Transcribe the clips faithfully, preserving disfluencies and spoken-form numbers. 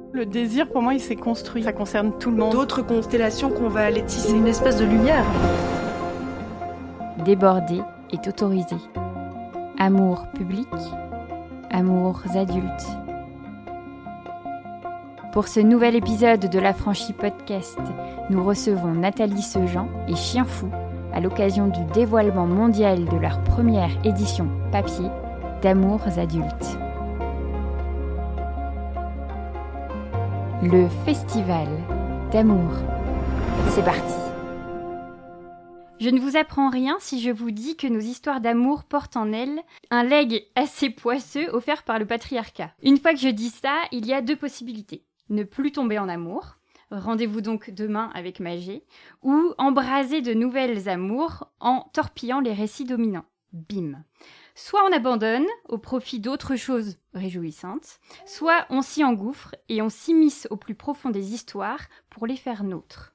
Le désir, pour moi, il s'est construit. Ça concerne tout le monde. D'autres constellations qu'on va aller tisser. Une espèce de lumière. Déborder est autorisé. Amour public, amours adultes. Pour ce nouvel épisode de l'Affranchi Podcast, nous recevons Nathalie Sejean et Chien Fou à l'occasion du dévoilement mondial de leur première édition papier d'Amours adultes. Le Festival d'amour. C'est parti. Je ne vous apprends rien si je vous dis que nos histoires d'amour portent en elles un legs assez poisseux offert par le patriarcat. Une fois que je dis ça, il y a deux possibilités. Ne plus tomber en amour, rendez-vous donc demain avec Magé, ou embraser de nouvelles amours en torpillant les récits dominants. Bim. Soit on abandonne au profit d'autres choses réjouissantes, soit on s'y engouffre et on s'immisce au plus profond des histoires pour les faire nôtres.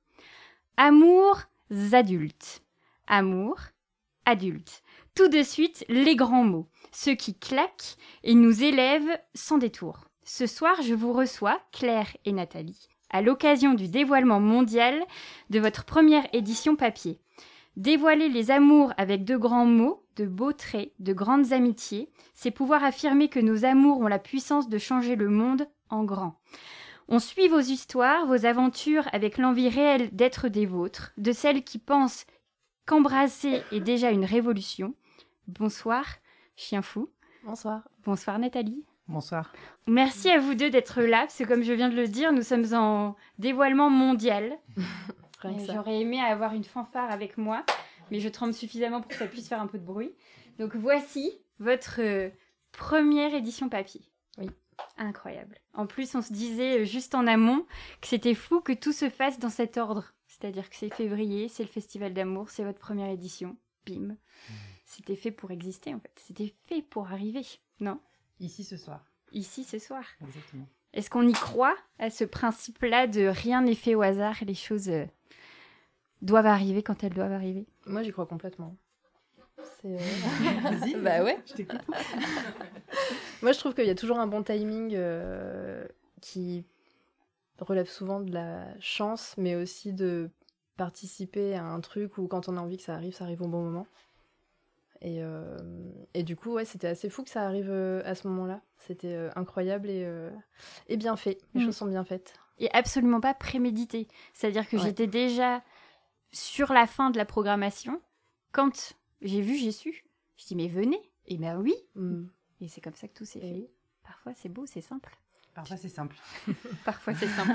Amours adultes. Amour, adulte. Tout de suite, les grands mots, ceux qui claquent et nous élèvent sans détour. Ce soir, je vous reçois, Claire et Nathalie, à l'occasion du dévoilement mondial de votre première édition papier. Dévoiler les amours avec de grands mots, de beaux traits, de grandes amitiés, c'est pouvoir affirmer que nos amours ont la puissance de changer le monde en grand. On suit vos histoires, vos aventures avec l'envie réelle d'être des vôtres, de celles qui pensent qu'embrasser est déjà une révolution. Bonsoir, Chien Fou. Bonsoir. Bonsoir, Nathalie. Bonsoir. Merci à vous deux d'être là, parce que comme je viens de le dire, nous sommes en dévoilement mondial. J'aurais aimé avoir une fanfare avec moi, mais je tremble suffisamment pour que ça puisse faire un peu de bruit. Donc voici votre euh, première édition papier. Oui. Incroyable. En plus, on se disait euh, juste en amont que c'était fou que tout se fasse dans cet ordre. C'est-à-dire que c'est février, c'est le Festival d'amour, c'est votre première édition. Bim. Mmh. C'était fait pour exister, en fait. C'était fait pour arriver, non ? Ici ce soir. Ici ce soir. Exactement. Est-ce qu'on y croit à ce principe-là de rien n'est fait au hasard et les choses euh, doivent arriver quand elles doivent arriver ? Moi, j'y crois complètement. C'est... Vas-y. Bah ouais. Je t'écoute. Moi, je trouve qu'il y a toujours un bon timing euh, qui relève souvent de la chance, mais aussi de participer à un truc où quand on a envie que ça arrive, ça arrive au bon moment. Et, euh, et du coup, ouais, c'était assez fou que ça arrive euh, à ce moment-là. C'était euh, incroyable et, euh, et bien fait. Les mmh. choses sont bien faites. Et absolument pas prémédité. C'est-à-dire que ouais. j'étais déjà sur la fin de la programmation. Quand j'ai vu, j'ai su. Je dis, mais venez. Et ben oui. Mmh. Et c'est comme ça que tout s'est et fait. Oui. Parfois, c'est beau, c'est simple. Parfois, c'est simple. Parfois, c'est simple.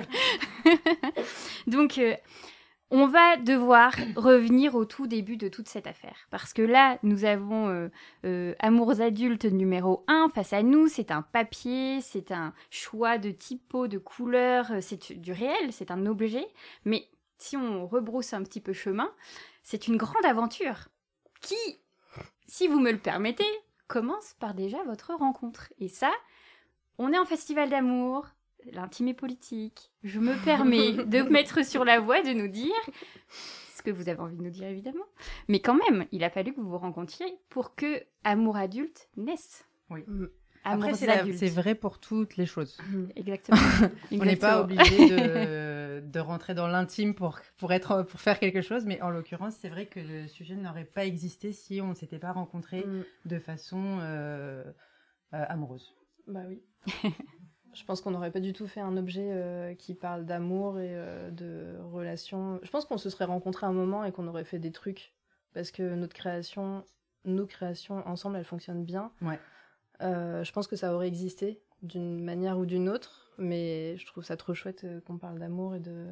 Donc... Euh, On va devoir revenir au tout début de toute cette affaire. Parce que là, nous avons euh, euh, Amours adultes numéro un face à nous. C'est un papier, c'est un choix de typo, de couleurs, c'est du réel, c'est un objet. Mais si on rebrousse un petit peu chemin, c'est une grande aventure qui, si vous me le permettez, commence par déjà votre rencontre. Et ça, on est en festival d'amour. L'intime est politique. Je me permets de vous mettre sur la voie, de nous dire ce que vous avez envie de nous dire, évidemment. Mais quand même, il a fallu que vous vous rencontriez pour que Amour adulte naisse. Oui. Amours Après, c'est, adultes. la, c'est vrai pour toutes les choses. Exactement. On n'est pas obligé de, de rentrer dans l'intime pour, pour, être, pour faire quelque chose, mais en l'occurrence, c'est vrai que le sujet n'aurait pas existé si on ne s'était pas rencontrés mm. de façon euh, euh, amoureuse. Bah oui. Je pense qu'on n'aurait pas du tout fait un objet euh, qui parle d'amour et euh, de relations. Je pense qu'on se serait rencontrés un moment et qu'on aurait fait des trucs. Parce que notre création, nos créations ensemble, elles fonctionnent bien. Ouais. Euh, je pense que ça aurait existé d'une manière ou d'une autre. Mais je trouve ça trop chouette euh, qu'on parle d'amour et de...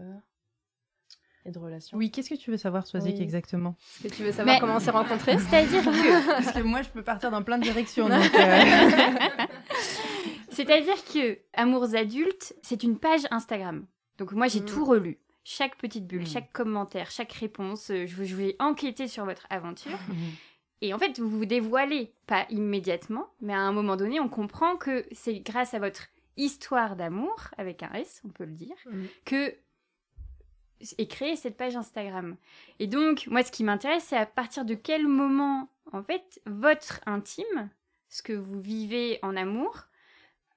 et de relations. Oui, qu'est-ce que tu veux savoir, Swazik, oui. exactement ? Est-ce que tu veux savoir mais... comment on s'est rencontrés ? C'est-à-dire que... Parce que moi, je peux partir dans plein de directions. donc, euh... C'est-à-dire que Amours adultes, c'est une page Instagram. Donc moi, j'ai mmh. tout relu. Chaque petite bulle, mmh. chaque commentaire, chaque réponse. Je, je vais enquêter sur votre aventure. Mmh. Et en fait, vous vous dévoilez, pas immédiatement, mais à un moment donné, on comprend que c'est grâce à votre histoire d'amour, avec un S, on peut le dire, mmh. que est créée cette page Instagram. Et donc, moi, ce qui m'intéresse, c'est à partir de quel moment, en fait, votre intime, ce que vous vivez en amour,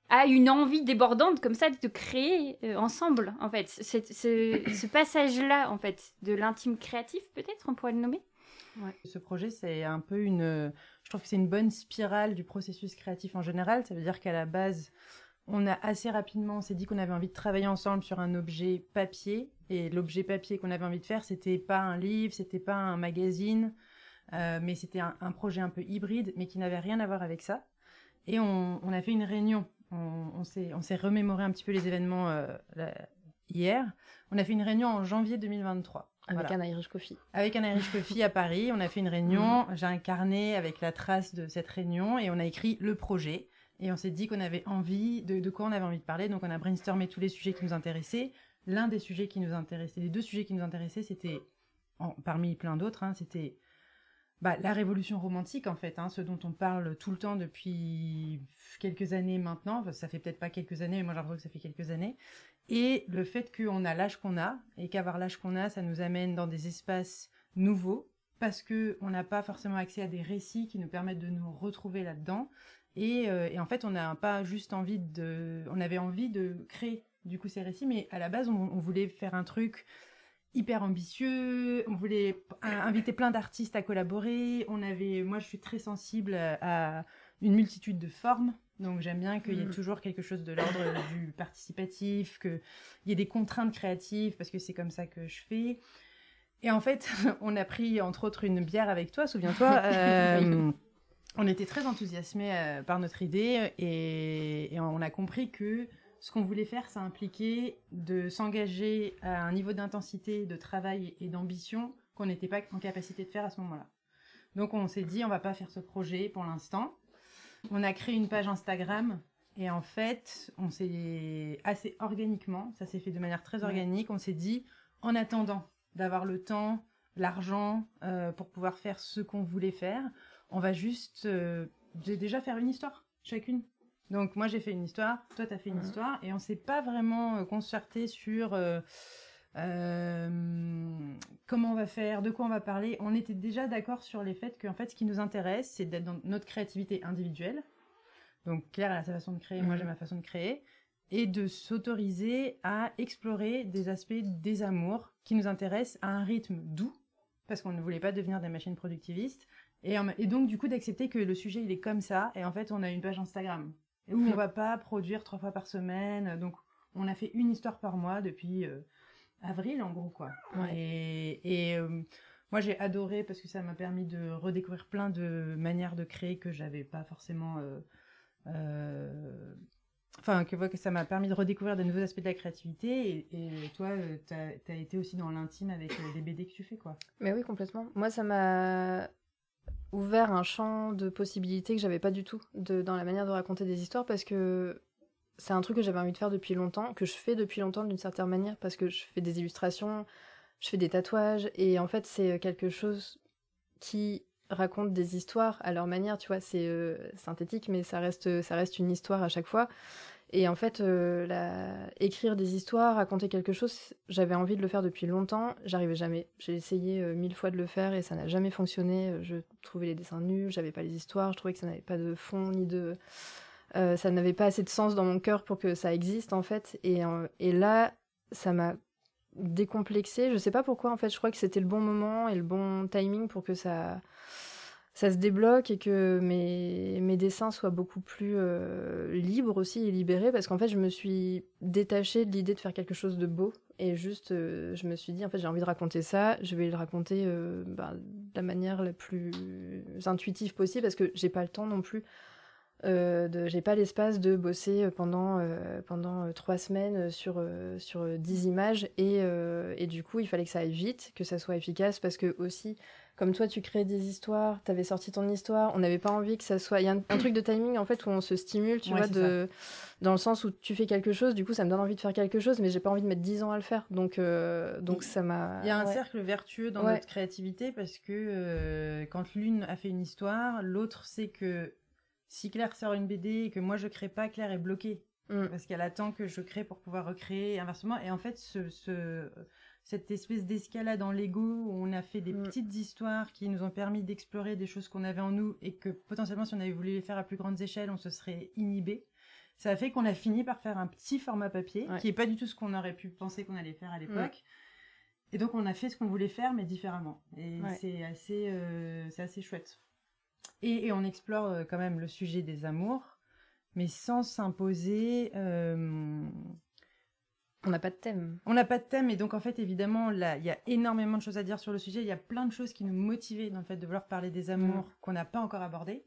a une envie débordante comme ça de créer euh, ensemble, en fait. C'est, c'est, ce passage-là, en fait, de l'intime créatif, peut-être, on pourrait le nommer. Ouais. Ce projet, c'est un peu une... Je trouve que c'est une bonne spirale du processus créatif en général. Ça veut dire qu'à la base, on a assez rapidement, on s'est dit qu'on avait envie de travailler ensemble sur un objet papier. Et l'objet papier qu'on avait envie de faire, c'était pas un livre, c'était pas un magazine, euh, mais c'était un, un projet un peu hybride, mais qui n'avait rien à voir avec ça. Et on, on a fait une réunion. On, on, s'est, on s'est remémoré un petit peu les événements euh, là, hier. On a fait une réunion en janvier deux mille vingt-trois. Avec Voilà. un Irish Coffee. Avec un Irish Coffee à Paris, on a fait une réunion. Mmh. J'ai un carnet avec la trace de cette réunion et on a écrit le projet. Et on s'est dit qu'on avait envie, de, de quoi on avait envie de parler. Donc on a brainstormé tous les sujets qui nous intéressaient. L'un des sujets qui nous intéressait, les deux sujets qui nous intéressaient, c'était, en, parmi plein d'autres, hein, c'était bah, la révolution romantique en fait, hein, ce dont on parle tout le temps depuis quelques années maintenant. Enfin, ça fait peut-être pas quelques années, mais moi j'ai l'impression que ça fait quelques années. Et le fait qu'on a l'âge qu'on a, et qu'avoir l'âge qu'on a, ça nous amène dans des espaces nouveaux, parce qu'on n'a pas forcément accès à des récits qui nous permettent de nous retrouver là-dedans. Et, euh, et en fait, on n'a pas juste envie de... On avait envie de créer, du coup, ces récits, mais à la base, on, on voulait faire un truc hyper ambitieux, on voulait inviter plein d'artistes à collaborer. On avait... Moi, je suis très sensible à une multitude de formes. Donc j'aime bien qu'il y ait mmh. toujours quelque chose de l'ordre du participatif, qu'il y ait des contraintes créatives, parce que c'est comme ça que je fais. Et en fait, on a pris entre autres une bière avec toi, souviens-toi. Euh, on était très enthousiasmés euh, par notre idée et, et on a compris que ce qu'on voulait faire, ça impliquait de s'engager à un niveau d'intensité, de travail et d'ambition qu'on n'était pas en capacité de faire à ce moment-là. Donc on s'est dit, on va pas faire ce projet pour l'instant. On a créé une page Instagram et en fait, on s'est assez organiquement, ça s'est fait de manière très organique, on s'est dit, en attendant d'avoir le temps, l'argent euh, pour pouvoir faire ce qu'on voulait faire, on va juste euh, déjà faire une histoire, chacune. Donc moi j'ai fait une histoire, toi t'as fait une mmh. histoire et on s'est pas vraiment euh, concerté sur euh, euh, comment on va faire, de quoi on va parler. On était déjà d'accord sur les faits qu'en fait ce qui nous intéresse c'est d'être dans notre créativité individuelle. Donc Claire elle a sa façon de créer, mmh. moi j'ai ma façon de créer. Et de s'autoriser à explorer des aspects des amours qui nous intéressent à un rythme doux, parce qu'on ne voulait pas devenir des machines productivistes, et, et donc du coup d'accepter que le sujet il est comme ça, et en fait on a une page Instagram, où on va pas produire trois fois par semaine, donc on a fait une histoire par mois depuis euh, avril en gros quoi. Ouais. Et, et euh, moi j'ai adoré parce que ça m'a permis de redécouvrir plein de manières de créer que j'avais pas forcément... Euh, euh, Enfin, que, que ça m'a permis de redécouvrir de nouveaux aspects de la créativité. Et, et toi, euh, t'as, t'as été aussi dans l'intime avec euh, des B D que tu fais, quoi. Mais oui, complètement. Moi, ça m'a ouvert un champ de possibilités que j'avais pas du tout de, dans la manière de raconter des histoires, parce que c'est un truc que j'avais envie de faire depuis longtemps, que je fais depuis longtemps d'une certaine manière, parce que je fais des illustrations, je fais des tatouages, et en fait, c'est quelque chose qui raconte des histoires à leur manière, tu vois, c'est euh, synthétique, mais ça reste, ça reste une histoire à chaque fois. Et en fait, euh, la... écrire des histoires, raconter quelque chose, j'avais envie de le faire depuis longtemps, j'arrivais jamais. J'ai essayé euh, mille fois de le faire et ça n'a jamais fonctionné. Je trouvais les dessins nuls, j'avais pas les histoires, je trouvais que ça n'avait pas de fond, ni de... Euh, ça n'avait pas assez de sens dans mon cœur pour que ça existe, en fait. Et, euh, et là, ça m'a décomplexée. Je sais pas pourquoi, en fait, je crois que c'était le bon moment et le bon timing pour que ça... ça se débloque et que mes, mes dessins soient beaucoup plus euh, libres aussi et libérés, parce qu'en fait, je me suis détachée de l'idée de faire quelque chose de beau, et juste, euh, je me suis dit, en fait, j'ai envie de raconter ça, je vais le raconter euh, ben, de la manière la plus intuitive possible, parce que j'ai pas le temps non plus, euh, de, j'ai pas l'espace de bosser pendant, euh, pendant trois semaines sur, euh, sur dix images, et, euh, et du coup, il fallait que ça aille vite, que ça soit efficace, parce que aussi... Comme toi, tu crées des histoires, t'avais sorti ton histoire, on n'avait pas envie que ça soit... Il y a un, un truc de timing, en fait, où on se stimule, tu ouais, vois, de... dans le sens où tu fais quelque chose, du coup, ça me donne envie de faire quelque chose, mais j'ai pas envie de mettre dix ans à le faire. Donc, euh, donc ça m'a... Il y a un ouais. cercle vertueux dans ouais. notre créativité, parce que euh, quand l'une a fait une histoire, l'autre sait que si Claire sort une B D et que moi je crée pas, Claire est bloquée. Mm. Parce qu'elle attend que je crée pour pouvoir recréer, et inversement. Et en fait, ce... ce... cette espèce d'escalade dans l'ego où on a fait des mmh. petites histoires qui nous ont permis d'explorer des choses qu'on avait en nous et que potentiellement si on avait voulu les faire à plus grandes échelles, on se serait inhibé. Ça a fait qu'on a fini par faire un petit format papier, ouais. qui n'est pas du tout ce qu'on aurait pu penser qu'on allait faire à l'époque. Mmh. Et donc, on a fait ce qu'on voulait faire, mais différemment. Et ouais. c'est, assez, euh, c'est assez chouette. Et, et on explore euh, quand même le sujet des amours, mais sans s'imposer... Euh... On n'a pas de thème. On n'a pas de thème, et donc en fait, évidemment, il y a énormément de choses à dire sur le sujet. Il y a plein de choses qui nous motivaient dans le fait de vouloir parler des amours mmh. qu'on n'a pas encore abordées.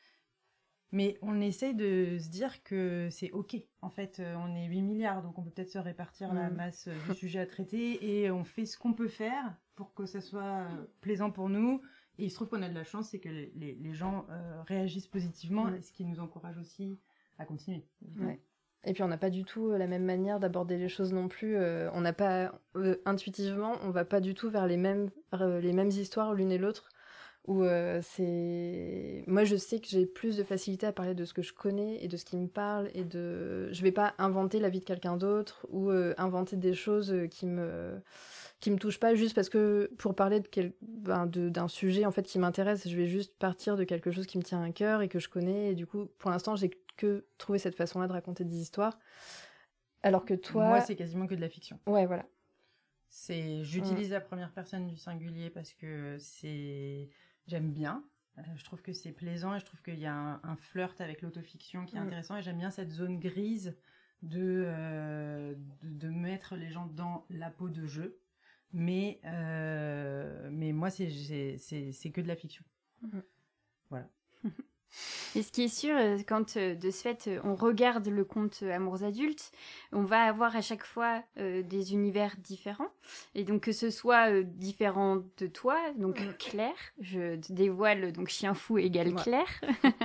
Mais on essaye de se dire que c'est OK. En fait, on est huit milliards, donc on peut peut-être se répartir mmh. la masse du sujet à traiter, et on fait ce qu'on peut faire pour que ça soit plaisant pour nous. Et il se trouve qu'on a de la chance, c'est que les, les, les gens euh, réagissent positivement, mmh. ce qui nous encourage aussi à continuer. Ouais. Et puis on n'a pas du tout la même manière d'aborder les choses non plus. Euh, on n'a pas euh, intuitivement, on va pas du tout vers les mêmes euh, les mêmes histoires l'une et l'autre. Où euh, c'est, moi je sais que j'ai plus de facilité à parler de ce que je connais et de ce qui me parle, et de, je vais pas inventer la vie de quelqu'un d'autre ou euh, inventer des choses qui me qui me touchent pas juste parce que pour parler de quel... ben de, d'un sujet en fait qui m'intéresse, je vais juste partir de quelque chose qui me tient à cœur et que je connais, et du coup pour l'instant j'ai que trouvé cette façon-là de raconter des histoires, alors que toi... Moi c'est quasiment que de la fiction. Ouais, voilà. C'est... J'utilise mmh. la première personne du singulier parce que c'est... J'aime bien, euh, je trouve que c'est plaisant, et je trouve qu'il y a un, un flirt avec l'autofiction qui est mmh. intéressant, et j'aime bien cette zone grise de, euh, de, de mettre les gens dans la peau de jeu. Mais, euh, mais moi, c'est, c'est, c'est, c'est que de la fiction. Mmh. Voilà. Et ce qui est sûr, quand de ce fait on regarde le conte Amours adultes, on va avoir à chaque fois euh, des univers différents. Et donc que ce soit euh, différent de toi, donc mmh. Claire, je te dévoile, donc chien fou égale ouais. Claire,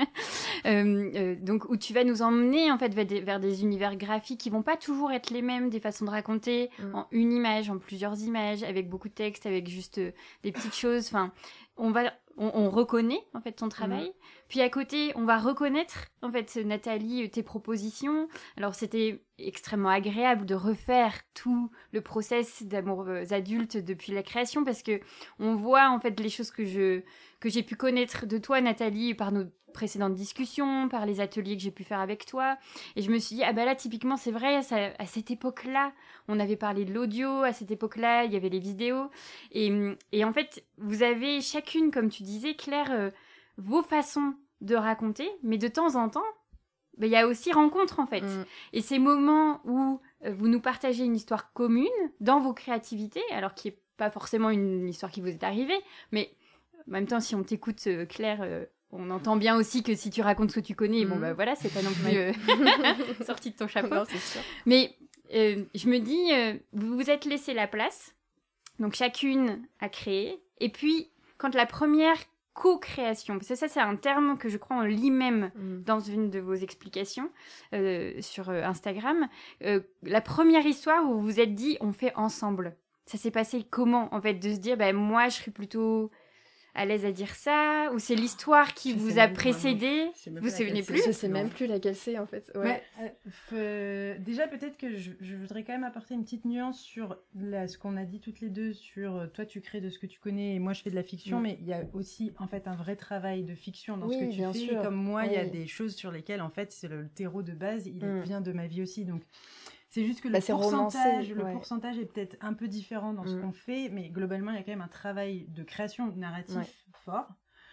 euh, euh, donc où tu vas nous emmener en fait vers des, vers des univers graphiques qui vont pas toujours être les mêmes, des façons de raconter mmh. en une image, en plusieurs images, avec beaucoup de texte, avec juste euh, des petites choses. Enfin, on va On, on reconnaît en fait ton travail, mmh. puis à côté on va reconnaître en fait Nathalie tes propositions. Alors c'était extrêmement agréable de refaire tout le process d'Amours adultes depuis la création, parce que on voit en fait les choses que je que j'ai pu connaître de toi Nathalie par nos précédentes discussions, par les ateliers que j'ai pu faire avec toi, et je me suis dit ah bah là typiquement c'est vrai, ça, à cette époque-là on avait parlé de l'audio, à cette époque-là il y avait les vidéos, et, et en fait vous avez chacune, comme tu disais Claire, euh, vos façons de raconter, mais de temps en temps il bah, y a aussi rencontre en fait, mmh. et ces moments où euh, vous nous partagez une histoire commune dans vos créativités, alors qui est pas forcément une histoire qui vous est arrivée, mais en même temps si on t'écoute euh, Claire, euh, on entend bien aussi que si tu racontes ce que tu connais, mmh. bon bah voilà, c'est pas non plus euh, sorti de ton chapeau. Non, c'est sûr. Mais euh, je me dis, euh, vous vous êtes laissé la place, donc chacune a créé, et puis quand la première co-création, parce que ça c'est un terme que je crois on lit même mmh. dans une de vos explications euh, sur euh, Instagram, euh, la première histoire où vous vous êtes dit on fait ensemble, ça s'est passé comment en fait, de se dire bah, moi je serais plutôt à l'aise à dire ça, ou c'est l'histoire qui je vous a précédé, vous vous souvenez plus? Je sais même plus laquelle c'est en fait. Ouais. Mais, euh, déjà peut-être que je, je voudrais quand même apporter une petite nuance sur la, ce qu'on a dit toutes les deux sur euh, toi tu crées de ce que tu connais et moi je fais de la fiction, mmh. mais il y a aussi en fait un vrai travail de fiction dans oui, ce que tu fais. Sûr. Et comme moi il oui. y a des choses sur lesquelles en fait c'est le, le terreau de base, il mmh. vient de ma vie aussi, donc c'est juste que le, bah, pourcentage, le ouais. pourcentage est peut-être un peu différent dans ce mmh. qu'on fait, mais globalement, il y a quand même un travail de création narratif ouais. fort.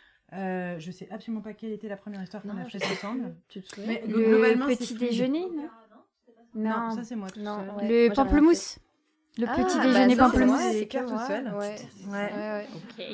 Euh, je sais absolument pas quelle était la première histoire qu'on a faite ensemble. Tu te souviens? Mais, le globalement, petit déjeuner, non, non, non, ça c'est moi. Non, ouais. Le moi, pamplemousse. Le ah, petit déjeuner bah, pamplemousse. C'est, c'est Claire tout seul. Ouais. Ouais. Ouais, ouais. Ok.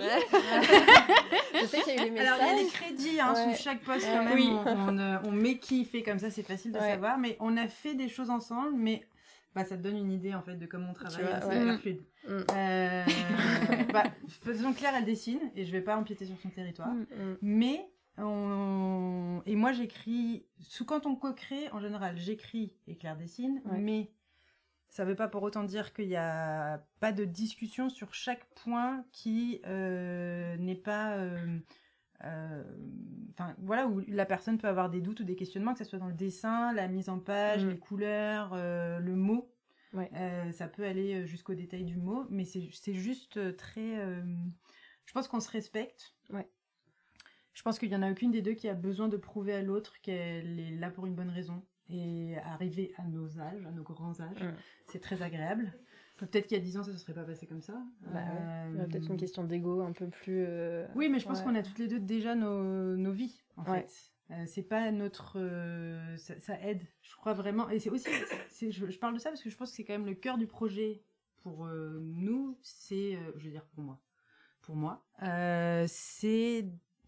Je sais qu'il y a eu les messages. Alors, il y a les crédits hein, ouais. sous chaque poste quand même. Oui. On, on, on met qui fait comme ça, c'est facile de ouais. savoir. Mais on a fait des choses ensemble, mais bah, ça te donne une idée en fait de comment on travaille. Vois, c'est hyper ouais. fluide. Mm. Euh, bah, faisons Claire, elle dessine et je vais pas empiéter sur son territoire. Mm. Mais on... et moi j'écris. Sous quand on co-crée, en général, j'écris et Claire dessine, ouais. mais ça ne veut pas pour autant dire qu'il n'y a pas de discussion sur chaque point qui euh, n'est pas... Euh, euh, voilà, où la personne peut avoir des doutes ou des questionnements, que ce soit dans le dessin, la mise en page, mmh. les couleurs, euh, le mot. Ouais. Euh, ça peut aller jusqu'au détail du mot, mais c'est, c'est juste très... Euh, je pense qu'on se respecte. Ouais. Je pense qu'il n'y en a aucune des deux qui a besoin de prouver à l'autre qu'elle est là pour une bonne raison. et arriver à nos âges, à nos grands âges, Mm. c'est très agréable. Peut-être qu'il y a dix ans, ça ne se serait pas passé comme ça. Bah, Euh, ouais. Peut-être une question d'ego un peu plus. euh, Oui, mais je pense ouais. qu'on a toutes les deux déjà nos, nos vies, en Ouais. fait. Euh, c'est pas notre... euh, ça, ça aide, je crois vraiment. Et c'est aussi... c'est- je, je parle de ça parce que je pense que c'est quand même le cœur du projet pour euh, nous. C'est... euh, je veux dire pour moi. Pour moi. Euh, c'est...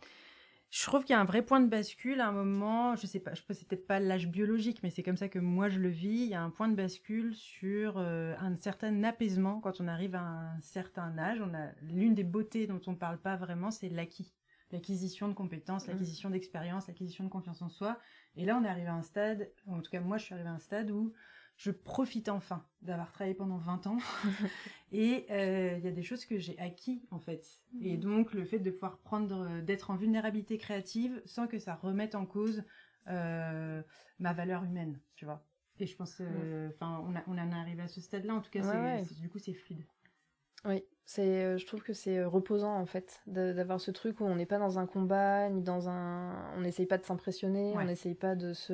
Je trouve qu'il y a un vrai point de bascule à un moment, je sais pas, je sais c'est peut-être pas l'âge biologique, mais c'est comme ça que moi je le vis. Il y a un point de bascule sur euh, un certain apaisement quand on arrive à un certain âge. On a l'une des beautés dont on parle pas vraiment, c'est l'acquis, l'acquisition de compétences, l'acquisition d'expérience, l'acquisition de confiance en soi. Et là, on est arrivé à un stade, en tout cas moi, je suis arrivée à un stade où je profite enfin d'avoir travaillé pendant vingt ans et il euh, y a des choses que j'ai acquis en fait. Mmh. Et donc le fait de pouvoir prendre, d'être en vulnérabilité créative sans que ça remette en cause euh, ma valeur humaine, tu vois. Et je pense, enfin, euh, mmh. on, on en est arrivé à ce stade-là. En tout cas, ouais, c'est, ouais. c'est, du coup, c'est fluide. Oui, c'est, euh, je trouve que c'est reposant en fait de, d'avoir ce truc où on n'est pas dans un combat ni dans un, on n'essaye pas de s'impressionner, ouais. on n'essaye pas de se,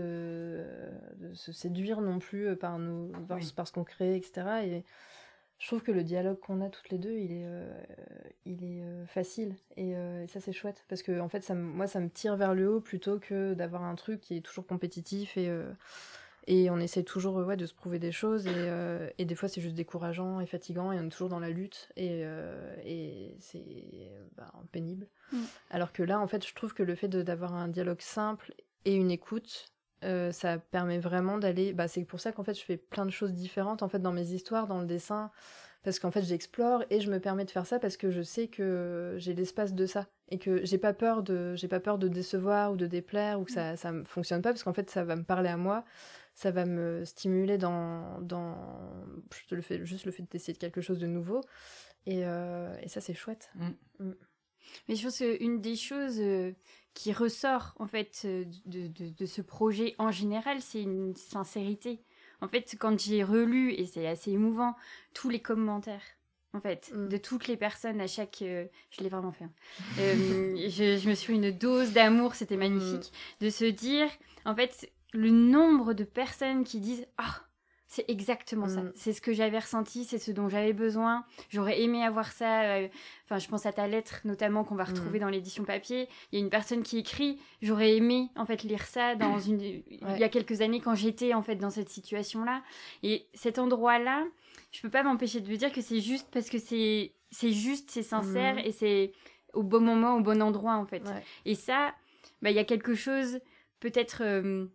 de se séduire non plus par nous, par, oui. par ce qu'on crée, et cetera. Et je trouve que le dialogue qu'on a toutes les deux, il est, euh, il est euh, facile et, euh, et ça c'est chouette parce que en fait, ça, moi, ça me tire vers le haut plutôt que d'avoir un truc qui est toujours compétitif et euh, Et on essaie toujours ouais, de se prouver des choses, et, euh, et des fois c'est juste décourageant et fatigant, et on est toujours dans la lutte, et, euh, et c'est bah, pénible. Mm. Alors que là, en fait, je trouve que le fait de, d'avoir un dialogue simple et une écoute, euh, ça permet vraiment d'aller... Bah, c'est pour ça qu'en fait, je fais plein de choses différentes en fait, dans mes histoires, dans le dessin, parce qu'en fait, j'explore, et je me permets de faire ça parce que je sais que j'ai l'espace de ça, et que j'ai pas peur de, j'ai pas peur de décevoir ou de déplaire, ou que ça, ça fonctionne pas, parce qu'en fait, ça va me parler à moi. Ça va me stimuler dans, dans juste, le fait, juste le fait d'essayer de quelque chose de nouveau. Et, euh, et ça, c'est chouette. Mm. Mm. Mais je pense qu'une des choses euh, qui ressort, en fait, de, de, de ce projet en général, c'est une sincérité. En fait, quand j'ai relu, et c'est assez émouvant, tous les commentaires, en fait, mm. de toutes les personnes à chaque... Euh, je l'ai vraiment fait. Hein. euh, je, je me suis fait une dose d'amour, c'était magnifique. Mm. De se dire, en fait... le nombre de personnes qui disent « Ah, oh, c'est exactement mmh. ça, c'est ce que j'avais ressenti, c'est ce dont j'avais besoin, j'aurais aimé avoir ça. Euh... » Enfin, je pense à ta lettre, notamment, qu'on va retrouver mmh. dans l'édition papier. Il y a une personne qui écrit « J'aurais aimé, en fait, lire ça dans une... ouais. il y a quelques années quand j'étais, en fait, dans cette situation-là. » Et cet endroit-là, je peux pas m'empêcher de me dire que c'est juste parce que c'est, c'est juste, c'est sincère, mmh. et c'est au bon moment, au bon endroit, en fait. Ouais. Et ça, bah, il y a quelque chose, peut-être... Euh...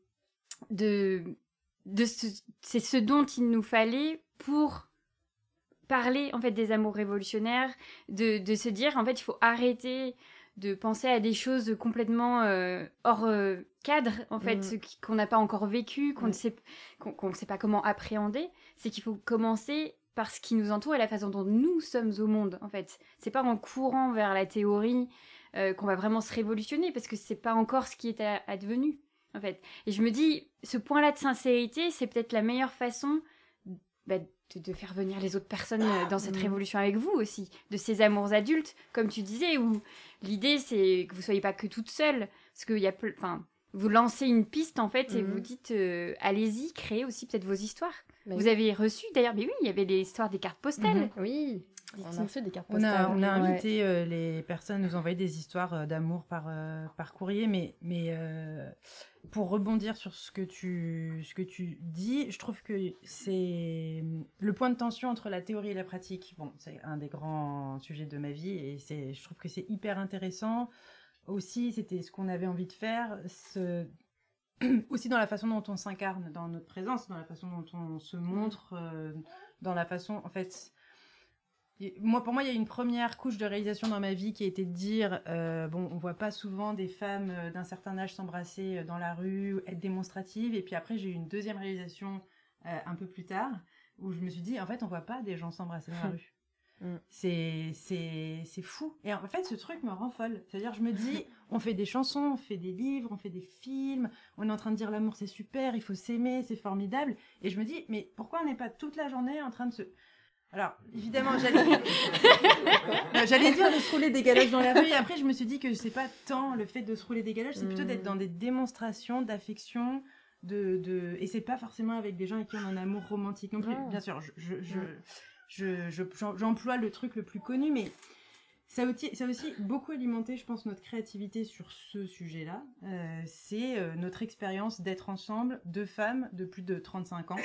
de, de ce, c'est ce dont il nous fallait pour parler en fait des amours révolutionnaires, de, de se dire en fait il faut arrêter de penser à des choses complètement euh, hors euh, cadre en fait, mmh. qu'on n'a pas encore vécu, qu'on mmh. ne sait qu'on, qu'on ne sait pas comment appréhender. C'est qu'il faut commencer par ce qui nous entoure et la façon dont nous sommes au monde en fait. C'est pas en courant vers la théorie euh, qu'on va vraiment se révolutionner, parce que c'est pas encore ce qui est advenu. En fait. Et je me dis, ce point-là de sincérité, c'est peut-être la meilleure façon bah, de, de faire venir les autres personnes dans cette mmh. révolution avec vous aussi, de ces amours adultes, comme tu disais, où l'idée, c'est que vous ne soyez pas que toute seule, parce qu'il y a peu, enfin, vous lancez une piste, en fait, mmh. et vous dites, euh, allez-y, créez aussi peut-être vos histoires. Mais vous oui. avez reçu, d'ailleurs, mais oui, il y avait l'histoire des cartes postales. Mmh. Oui. On a fait des cartes postales. On a, on a invité ouais. euh, les personnes à nous envoyer des histoires euh, d'amour par, euh, par courrier, mais, mais euh, pour rebondir sur ce que, tu, ce que tu dis, je trouve que c'est le point de tension entre la théorie et la pratique. Bon, c'est un des grands sujets de ma vie, et c'est, je trouve que c'est hyper intéressant. Aussi, c'était ce qu'on avait envie de faire, ce... aussi dans la façon dont on s'incarne dans notre présence, dans la façon dont on se montre, euh, dans la façon, en fait... Moi, pour moi, il y a une première couche de réalisation dans ma vie qui a été de dire, euh, bon, on voit pas souvent des femmes d'un certain âge s'embrasser dans la rue, être démonstratives. Et puis après, j'ai eu une deuxième réalisation euh, un peu plus tard, où je me suis dit, en fait, on voit pas des gens s'embrasser dans la rue. Mm. C'est, c'est, c'est fou. Et en fait, ce truc me rend folle. C'est-à-dire, je me dis, on fait des chansons, on fait des livres, on fait des films, on est en train de dire l'amour, c'est super, il faut s'aimer, c'est formidable. Et je me dis, mais pourquoi on n'est pas toute la journée en train de se... Alors, évidemment, j'allais... j'allais dire de se rouler des galoches dans la rue, et après, je me suis dit que c'est pas tant le fait de se rouler des galoches, c'est plutôt d'être dans des démonstrations d'affection de, de... Et c'est pas forcément avec des gens avec qui on a un amour romantique non plus. Ouais. Bien sûr, je, je, je, je, je, je, j'emploie le truc le plus connu, mais ça a aussi, ça a aussi beaucoup alimenté, je pense, notre créativité sur ce sujet-là. Euh, c'est euh, notre expérience d'être ensemble, deux femmes de plus de trente-cinq ans.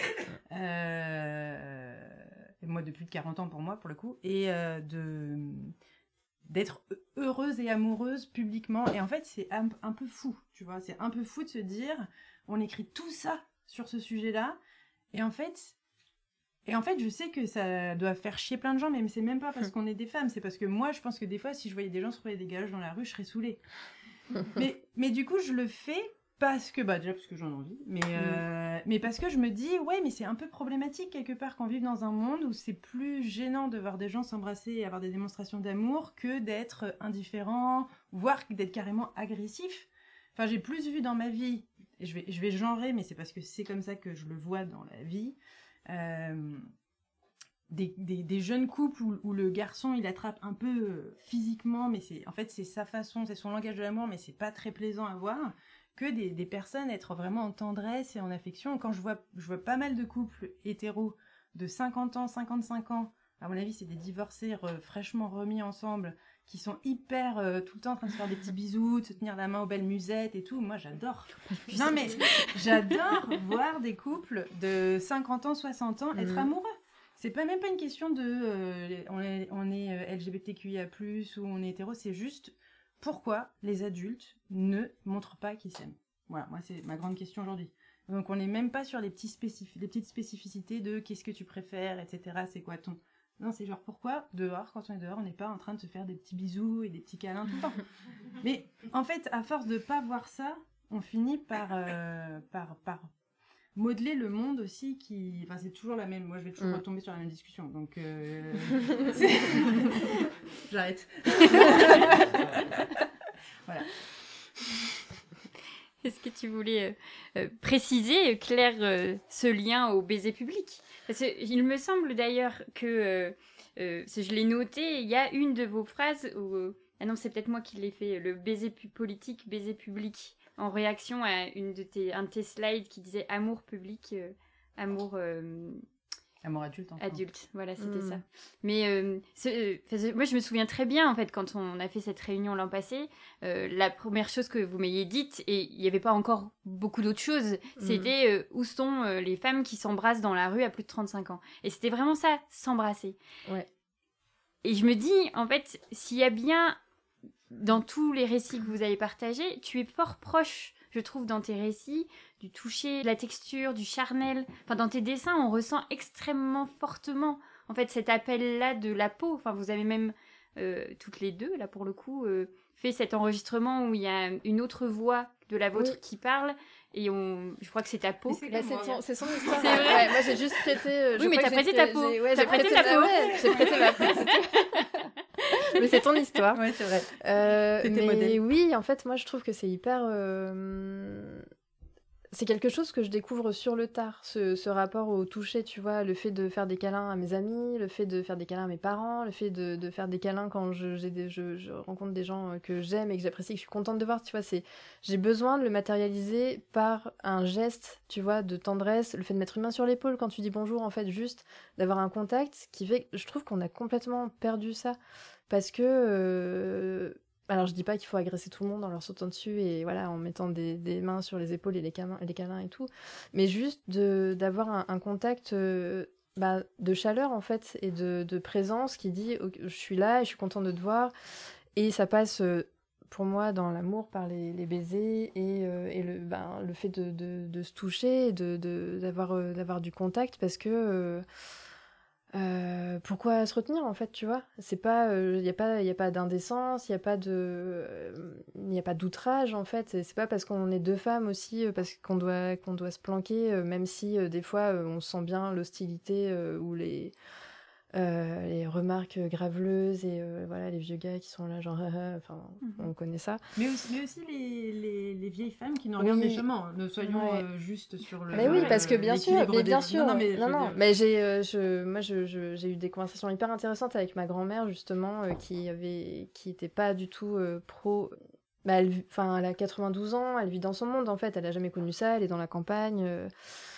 Euh, et moi, de plus de quarante ans pour moi, pour le coup. Et euh, de... d'être heureuse et amoureuse publiquement. Et en fait, c'est un, un peu fou, tu vois. C'est un peu fou de se dire, on écrit tout ça sur ce sujet-là. Et en fait, et en fait, je sais que ça doit faire chier plein de gens, mais c'est même pas parce qu'on est des femmes. C'est parce que moi, je pense que des fois, si je voyais des gens se rouler des galoches dans la rue, je serais saoulée. mais, mais du coup, je le fais parce que, bah déjà parce que j'en ai envie, mais, euh, mmh. mais parce que je me dis, ouais, mais c'est un peu problématique quelque part qu'on vive dans un monde où c'est plus gênant de voir des gens s'embrasser et avoir des démonstrations d'amour que d'être indifférent, voire d'être carrément agressif. Enfin, j'ai plus vu dans ma vie, et je vais, je vais genrer, mais c'est parce que c'est comme ça que je le vois dans la vie, euh, des, des, des jeunes couples où, où le garçon, il attrape un peu euh, physiquement, mais c'est, en fait, c'est sa façon, c'est son langage de l'amour, mais c'est pas très plaisant à voir. Que des, des personnes être vraiment en tendresse et en affection. Quand je vois, je vois pas mal de couples hétéros de cinquante ans, cinquante-cinq ans, à mon avis, c'est des divorcés re, fraîchement remis ensemble, qui sont hyper euh, tout le temps en train de se faire des petits bisous, de se tenir la main aux belles musettes et tout. Moi, j'adore. Non, mais j'adore voir des couples de cinquante ans, soixante ans être mmh. amoureux. C'est pas même pas une question de euh, on est, on est euh, L G B T Q I A plus, ou on est hétéro, c'est juste pourquoi les adultes ne montrent pas qu'ils s'aiment. Voilà, moi c'est ma grande question aujourd'hui. Donc on n'est même pas sur les, petits spécif- les petites spécificités de qu'est-ce que tu préfères, et cetera. C'est quoi ton... Non, c'est genre pourquoi dehors, quand on est dehors, on n'est pas en train de se faire des petits bisous et des petits câlins tout le temps. Mais en fait, à force de pas voir ça, on finit par, euh, par, par modeler le monde aussi qui... Enfin, c'est toujours la même... Moi, je vais toujours mm. retomber sur la même discussion. Donc, euh... j'arrête. Voilà. Est-ce que tu voulais euh, euh, préciser, Claire, euh, ce lien au baiser public ? Parce que, il me semble d'ailleurs que, euh, euh, si je l'ai noté, il y a une de vos phrases où... Euh, ah non, c'est peut-être moi qui l'ai fait, le baiser pu- politique, baiser public, en réaction à une de tes, un de tes slides qui disait amour public, euh, amour... Euh, amour adulte. Enfin. Adulte, voilà, c'était mmh. ça. Mais euh, c'est, euh, moi, je me souviens très bien, en fait, quand on a fait cette réunion l'an passé, euh, la première chose que vous m'ayez dite, et il n'y avait pas encore beaucoup d'autres choses, mmh. c'était euh, où sont euh, les femmes qui s'embrassent dans la rue à plus de trente-cinq ans. Et c'était vraiment ça, s'embrasser. Ouais. Et je me dis, en fait, s'il y a bien, dans tous les récits que vous avez partagés, tu es fort proche, je trouve, dans tes récits, du toucher, de la texture, du charnel. Enfin, dans tes dessins, on ressent extrêmement fortement, en fait, cet appel-là de la peau. Enfin, vous avez même, euh, toutes les deux, là, pour le coup, euh, fait cet enregistrement où il y a une autre voix de la vôtre oui. qui parle. Et on... je crois que c'est ta peau. C'est, bah, c'est, ton, c'est son histoire. C'est vrai. Ouais, moi, j'ai juste prêté... Euh, oui, mais t'as prêté ta peau. J'ai, ouais, t'as j'ai prêté, prêté ta peau. Ouais, j'ai prêté ma peau. Mais c'est ton histoire. Ouais, c'est vrai. Euh, C'était mais modèle. Oui, en fait, moi, je trouve que c'est hyper... Euh... C'est quelque chose que je découvre sur le tard, ce, ce rapport au toucher, tu vois, le fait de faire des câlins à mes amis, le fait de faire des câlins à mes parents, le fait de, de faire des câlins quand je, j'ai des, je, je rencontre des gens que j'aime et que j'apprécie, que je suis contente de voir, tu vois, c'est, j'ai besoin de le matérialiser par un geste, tu vois, de tendresse, le fait de mettre une main sur l'épaule quand tu dis bonjour, en fait, juste d'avoir un contact, qui fait que je trouve qu'on a complètement perdu ça, parce que... Euh, Alors, je dis pas qu'il faut agresser tout le monde en leur sautant dessus et voilà, en mettant des, des mains sur les épaules et les câlins, les câlins et tout, mais juste de, d'avoir un, un contact euh, bah, de chaleur, en fait, et de, de présence qui dit okay, « je suis là et je suis contente de te voir ». Et ça passe, euh, pour moi, dans l'amour, par les, les baisers et, euh, et le, ben, le fait de, de, de se toucher, de, de, d'avoir, euh, d'avoir du contact, parce que... Euh, Euh, pourquoi se retenir, en fait, tu vois, c'est pas, il euh, y a pas, il y a pas d'indécence, il y a pas de, il euh, y a pas d'outrage, en fait, et c'est pas parce qu'on est deux femmes aussi, euh, parce qu'on doit, qu'on doit se planquer, euh, même si euh, des fois euh, on sent bien l'hostilité euh, ou les, euh, les remarques graveleuses et euh, voilà, les vieux gars qui sont là genre, enfin, mm-hmm. on connaît ça. Mais aussi, mais aussi les, les, les vieilles femmes qui nous regardent oui. méchamment. Ne soyons ouais. euh, juste sur le. Mais oui, parce que bien sûr, mais bien des... sûr. Non, non, mais, non, non, mais j'ai, euh, je, moi, je, je, j'ai eu des conversations hyper intéressantes avec ma grand-mère justement, euh, qui avait, qui était pas du tout euh, pro bah, elle, enfin, elle a quatre-vingt-douze ans, elle vit dans son monde, en fait. Elle a jamais connu ça, elle est dans la campagne. Euh,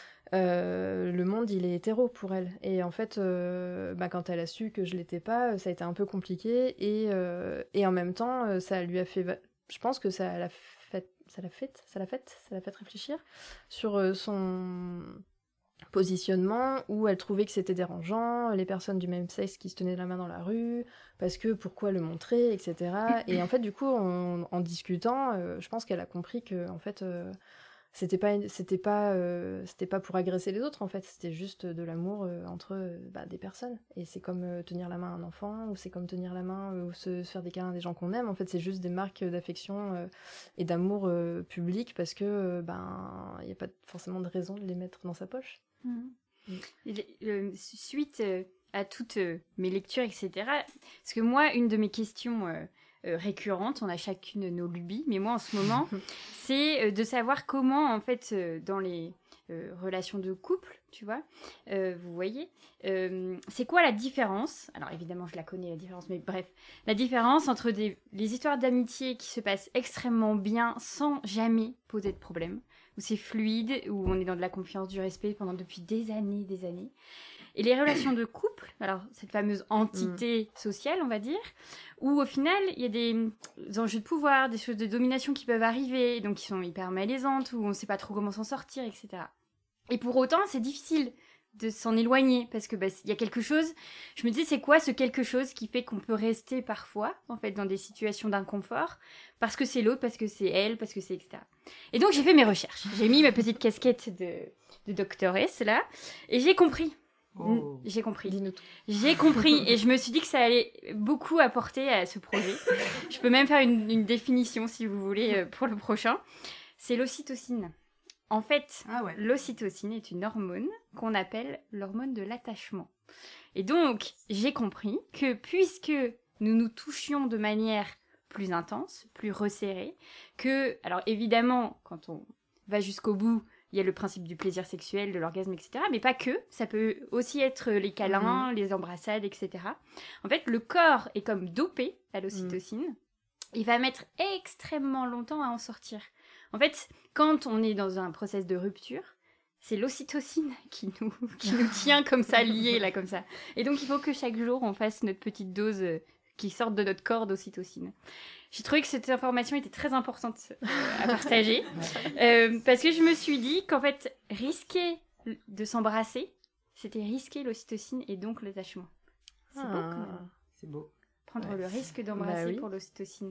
euh, le monde, il est hétéro pour elle. Et en fait, euh, bah, quand elle a su que je l'étais pas, ça a été un peu compliqué. Et, euh, et en même temps, ça lui a fait... Va- je pense que ça l'a fait... Ça l'a fait, ça l'a fait, ça l'a fait réfléchir sur son positionnement où elle trouvait que c'était dérangeant, les personnes du même sexe qui se tenaient la main dans la rue, parce que pourquoi le montrer, et cetera. Et en fait, du coup, en, en discutant, euh, je pense qu'elle a compris que en fait, euh, c'était pas, c'était pas, euh, c'était pas pour agresser les autres. En fait, c'était juste de l'amour euh, entre euh, bah, des personnes. Et c'est comme euh, tenir la main à un enfant, ou c'est comme tenir la main euh, ou se, se faire des câlins à des gens qu'on aime. En fait, c'est juste des marques d'affection euh, et d'amour euh, public parce que euh, ben, il y a pas forcément de raison de les mettre dans sa poche. Mmh. Et, euh, suite euh, à toutes euh, mes lectures, et cetera, parce que moi, une de mes questions euh, euh, récurrentes, on a chacune nos lubies, mais moi en ce moment, c'est euh, de savoir comment, en fait, euh, dans les euh, relations de couple, tu vois, euh, vous voyez, euh, c'est quoi la différence? Alors évidemment, je la connais, la différence, mais bref, la différence entre des, les histoires d'amitié qui se passent extrêmement bien sans jamais poser de problème, où c'est fluide, où on est dans de la confiance, du respect pendant depuis des années, des années. Et les relations de couple, alors cette fameuse entité sociale, on va dire, où au final, il y a des enjeux de pouvoir, des choses de domination qui peuvent arriver, donc qui sont hyper malaisantes, où on ne sait pas trop comment s'en sortir, et cetera. Et pour autant, c'est difficile de s'en éloigner, parce que bah, y a quelque chose, je me disais, c'est quoi ce quelque chose qui fait qu'on peut rester parfois, en fait, dans des situations d'inconfort, parce que c'est l'autre, parce que c'est elle, parce que c'est et cetera. Et donc, j'ai fait mes recherches. J'ai mis ma petite casquette de, de doctoresse, là, et j'ai compris. Oh. J'ai compris. Dis-nous tout. J'ai compris, et je me suis dit que ça allait beaucoup apporter à ce projet. Je peux même faire une, une définition, si vous voulez, pour le prochain. C'est l'ocytocine. En fait, ah ouais. L'ocytocine est une hormone qu'on appelle l'hormone de l'attachement. Et donc, j'ai compris que puisque nous nous touchions de manière plus intense, plus resserrée, que, alors évidemment, quand on va jusqu'au bout, il y a le principe du plaisir sexuel, de l'orgasme, et cetera. Mais pas que, ça peut aussi être les câlins, mmh. les embrassades, et cetera. En fait, le corps est comme dopé à l'ocytocine. Mmh. Il va mettre extrêmement longtemps à en sortir. En fait, quand on est dans un process de rupture, c'est l'ocytocine qui nous, qui nous tient comme ça, liés là, comme ça. Et donc, il faut que chaque jour, on fasse notre petite dose euh, qui sorte de notre corps d'ocytocine. J'ai trouvé que cette information était très importante euh, à partager. euh, parce que je me suis dit qu'en fait, risquer de s'embrasser, c'était risquer l'ocytocine et donc l'attachement. C'est ah, beau quand même. C'est beau. Prendre ouais. le risque d'embrasser bah oui. pour l'ocytocine.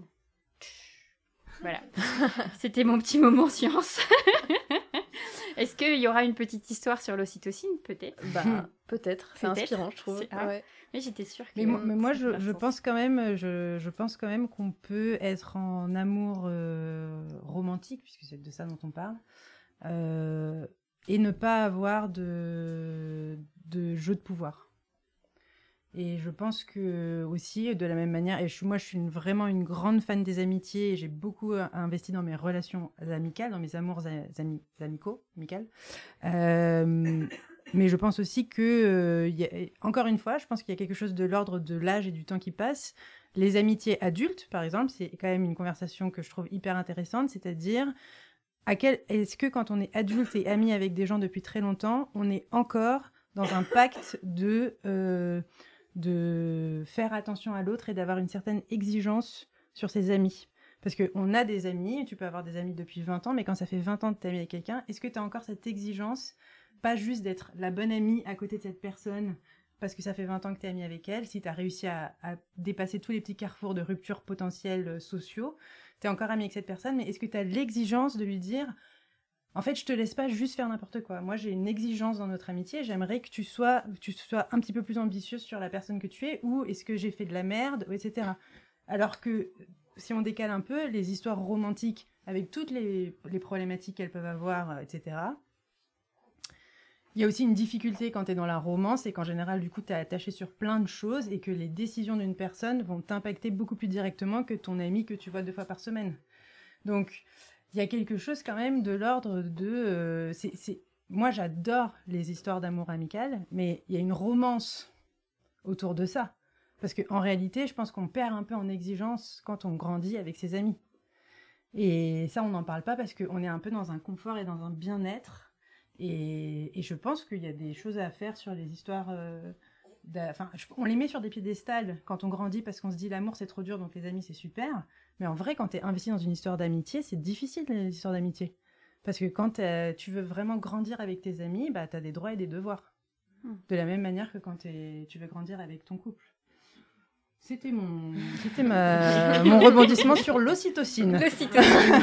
Voilà, c'était mon petit moment science. Est-ce qu'il y aura une petite histoire sur l'ocytocine, peut-être? Bah, peut-être, c'est peut-être. Inspirant, je trouve. Ah, ouais. Mais j'étais sûre que... Mais, moi, mais moi, je, je, pense quand même, je, je pense quand même qu'on peut être en amour euh, romantique, puisque c'est de ça dont on parle, euh, et ne pas avoir de, de jeu de pouvoir. Et je pense que aussi, de la même manière, et je, moi je suis une, vraiment une grande fan des amitiés, et j'ai beaucoup investi dans mes relations amicales, dans mes amours ami, amicaux, amicales. Euh, mais je pense aussi que, euh, y a, encore une fois, je pense qu'il y a quelque chose de l'ordre de l'âge et du temps qui passe. Les amitiés adultes, par exemple, c'est quand même une conversation que je trouve hyper intéressante, c'est-à-dire, à quel, est-ce que quand on est adulte et ami avec des gens depuis très longtemps, on est encore dans un pacte de... Euh, de faire attention à l'autre et d'avoir une certaine exigence sur ses amis. Parce qu'on a des amis, tu peux avoir des amis depuis vingt ans, mais quand ça fait vingt ans que tu es ami avec quelqu'un, est-ce que tu as encore cette exigence, pas juste d'être la bonne amie à côté de cette personne, parce que ça fait vingt ans que tu es ami avec elle, si tu as réussi à, à dépasser tous les petits carrefours de ruptures potentielles sociaux, tu es encore ami avec cette personne, mais est-ce que tu as l'exigence de lui dire... En fait, je te laisse pas juste faire n'importe quoi. Moi, j'ai une exigence dans notre amitié. J'aimerais que tu sois, tu sois un petit peu plus ambitieuse sur la personne que tu es, ou est-ce que j'ai fait de la merde, et cetera. Alors que, si on décale un peu, les histoires romantiques, avec toutes les, les problématiques qu'elles peuvent avoir, et cetera, il y a aussi une difficulté quand tu es dans la romance, et qu'en général, du coup, tu es attaché sur plein de choses, et que les décisions d'une personne vont t'impacter beaucoup plus directement que ton ami que tu vois deux fois par semaine. Donc... il y a quelque chose quand même de l'ordre de... Euh, c'est, c'est... Moi, j'adore les histoires d'amour amical, mais il y a une romance autour de ça. Parce qu'en réalité, je pense qu'on perd un peu en exigence quand on grandit avec ses amis. Et ça, on n'en parle pas parce qu'on est un peu dans un confort et dans un bien-être. Et, et je pense qu'il y a des choses à faire sur les histoires... Euh, Enfin, on les met sur des piédestals quand on grandit parce qu'on se dit l'amour c'est trop dur donc les amis c'est super. Mais en vrai, quand t'es investi dans une histoire d'amitié, c'est difficile les histoires d'amitié. Parce que quand tu veux vraiment grandir avec tes amis, bah, t'as des droits et des devoirs. Hmm. De la même manière que quand tu veux grandir avec ton couple. C'était mon, c'était ma, mon rebondissement sur l'ocytocine. L'ocytocine.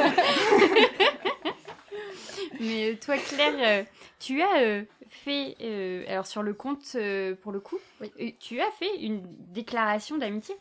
Mais toi, Claire, tu as euh, fait, euh, alors sur le compte, euh, pour le coup, oui. tu as fait une déclaration d'amitié.